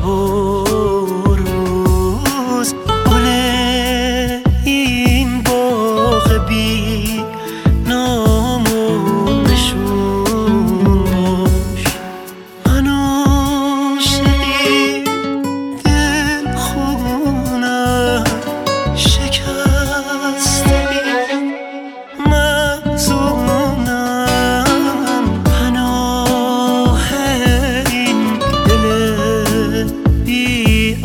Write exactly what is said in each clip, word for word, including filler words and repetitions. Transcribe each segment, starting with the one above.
و روز گل این باغ بی نام و نشون باش. من عاشقی دل خونم شکسته مظلومم، پناه این دل بی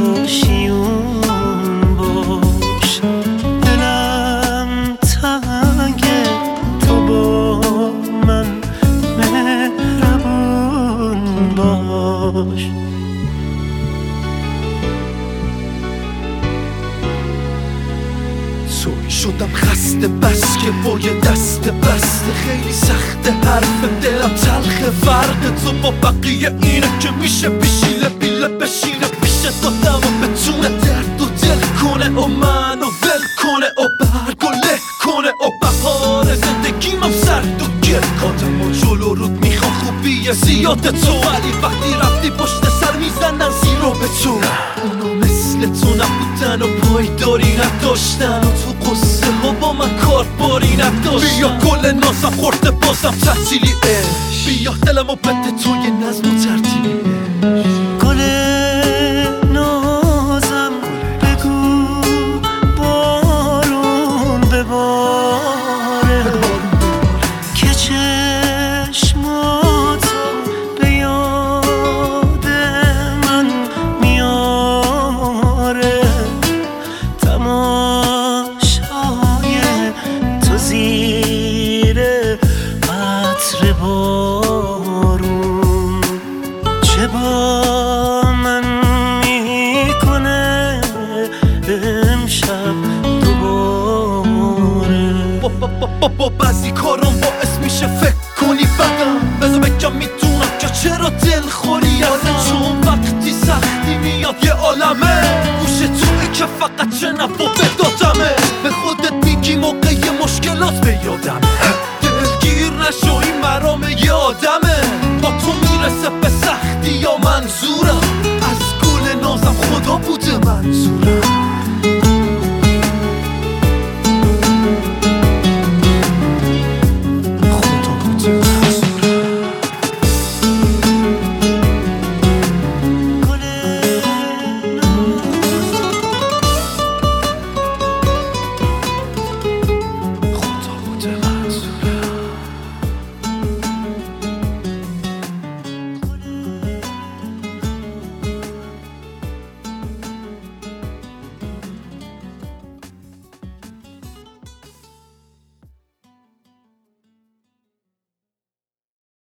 آشیون باش. دلم تنگه تو با من مهربون باش. سوری شدم خسته بس که با یه دست بسته خیلی سخته حرف دلم تلخه. فرق تو با بقیه اینه که میشه بشیله بیله بشینه پیش دادم و بتونه درد و دل کنه و منو ول کنه و برگ و له کنه و بهار زندگیمم سرد و گرکاتم و جلو رود میخوام خوبیه زیاد تو، ولی وقتی رفتی پشت سر میزنن زیرو به تو. اونا مثل تو نبودن و پایداری نداشتن و تو قصه ها با من کارباری نداشتن. بیا گل نازم خورده بازم تعطیلی عشق، بیا دلمو بده تو یه نظم و ترتیبی